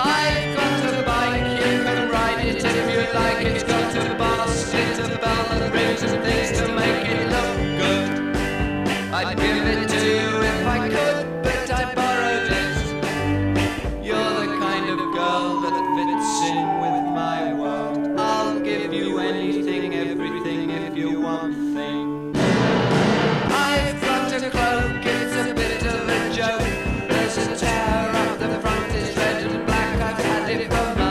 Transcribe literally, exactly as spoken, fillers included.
I've got a bike, you can ride it if you like. It's got a basket, a bell and rings and things to make it look good. I'd give it to you if I could, but I borrowed it. You're the kind of girl that fits in with my world. I'll give you anything, everything, if you want things. I've got a cloak, it's a bit of a joke. There's a tear up the front, it's red and black, I've had it for